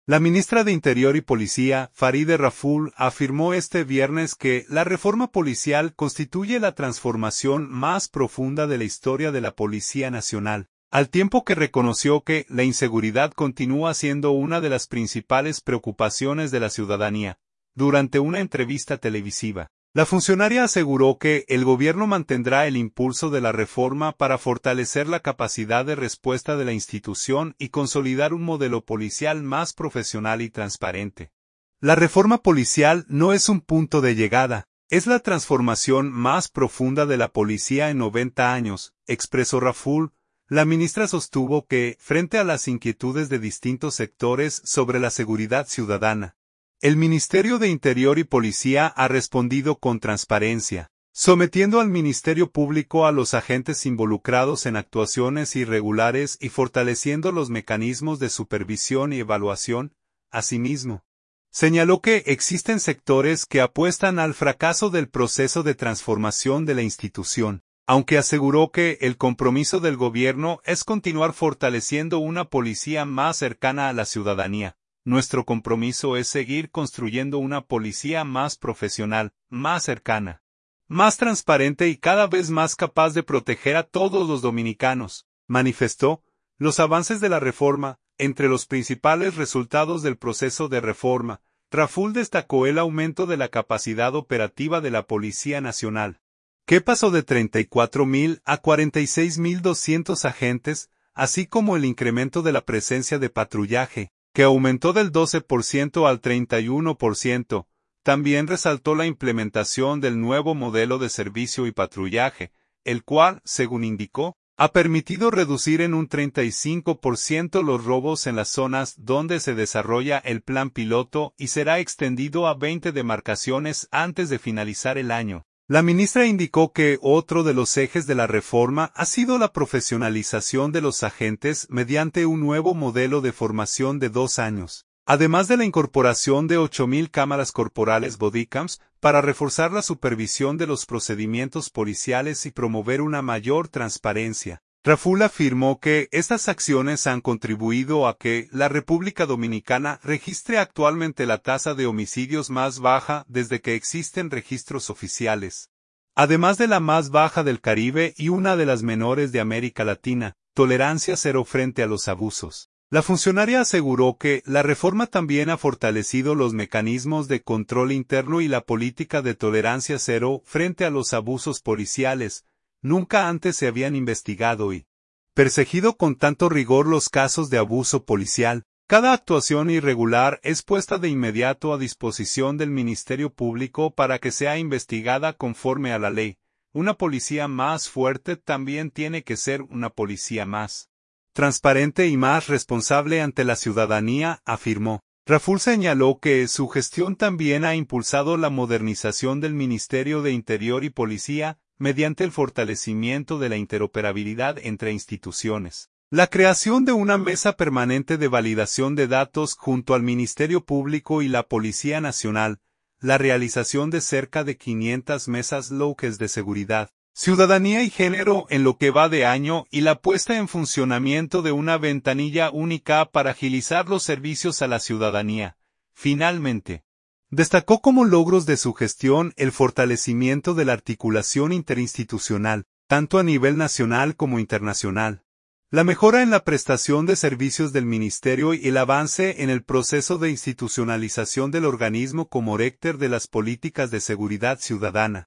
La ministra de Interior y Policía, Farideh Raful, afirmó este viernes que la reforma policial constituye la transformación más profunda de la historia de la Policía Nacional, al tiempo que reconoció que la inseguridad continúa siendo una de las principales preocupaciones de la ciudadanía. Durante una entrevista televisiva, la funcionaria aseguró que el gobierno mantendrá el impulso de la reforma para fortalecer la capacidad de respuesta de la institución y consolidar un modelo policial más profesional y transparente. La reforma policial no es un punto de llegada, es la transformación más profunda de la policía en 90 años, expresó Raful. La ministra sostuvo que, frente a las inquietudes de distintos sectores sobre la seguridad ciudadana, el Ministerio de Interior y Policía ha respondido con transparencia, sometiendo al Ministerio Público a los agentes involucrados en actuaciones irregulares y fortaleciendo los mecanismos de supervisión y evaluación. Asimismo, señaló que existen sectores que apuestan al fracaso del proceso de transformación de la institución, aunque aseguró que el compromiso del gobierno es continuar fortaleciendo una policía más cercana a la ciudadanía. Nuestro compromiso es seguir construyendo una policía más profesional, más cercana, más transparente y cada vez más capaz de proteger a todos los dominicanos, manifestó. Los avances de la reforma, entre los principales resultados del proceso de reforma, Raful destacó el aumento de la capacidad operativa de la Policía Nacional, que pasó de 34.000 a 46.200 agentes, así como el incremento de la presencia de patrullaje, que aumentó del 12% al 31%, también resaltó la implementación del nuevo modelo de servicio y patrullaje, el cual, según indicó, ha permitido reducir en un 35% los robos en las zonas donde se desarrolla el plan piloto y será extendido a 20 demarcaciones antes de finalizar el año. La ministra indicó que otro de los ejes de la reforma ha sido la profesionalización de los agentes mediante un nuevo modelo de formación de 2 años, además de la incorporación de 8.000 cámaras corporales bodycams para reforzar la supervisión de los procedimientos policiales y promover una mayor transparencia. Raful afirmó que estas acciones han contribuido a que la República Dominicana registre actualmente la tasa de homicidios más baja desde que existen registros oficiales, además de la más baja del Caribe y una de las menores de América Latina, tolerancia cero frente a los abusos. La funcionaria aseguró que la reforma también ha fortalecido los mecanismos de control interno y la política de tolerancia cero frente a los abusos policiales. Nunca antes se habían investigado y perseguido con tanto rigor los casos de abuso policial. Cada actuación irregular es puesta de inmediato a disposición del Ministerio Público para que sea investigada conforme a la ley. Una policía más fuerte también tiene que ser una policía más transparente y más responsable ante la ciudadanía, afirmó. Raful señaló que su gestión también ha impulsado la modernización del Ministerio de Interior y Policía, mediante el fortalecimiento de la interoperabilidad entre instituciones, la creación de una mesa permanente de validación de datos junto al Ministerio Público y la Policía Nacional, la realización de cerca de 500 mesas locales de seguridad, ciudadanía y género en lo que va de año y la puesta en funcionamiento de una ventanilla única para agilizar los servicios a la ciudadanía. Finalmente, destacó como logros de su gestión el fortalecimiento de la articulación interinstitucional, tanto a nivel nacional como internacional, la mejora en la prestación de servicios del Ministerio y el avance en el proceso de institucionalización del organismo como rector de las políticas de seguridad ciudadana.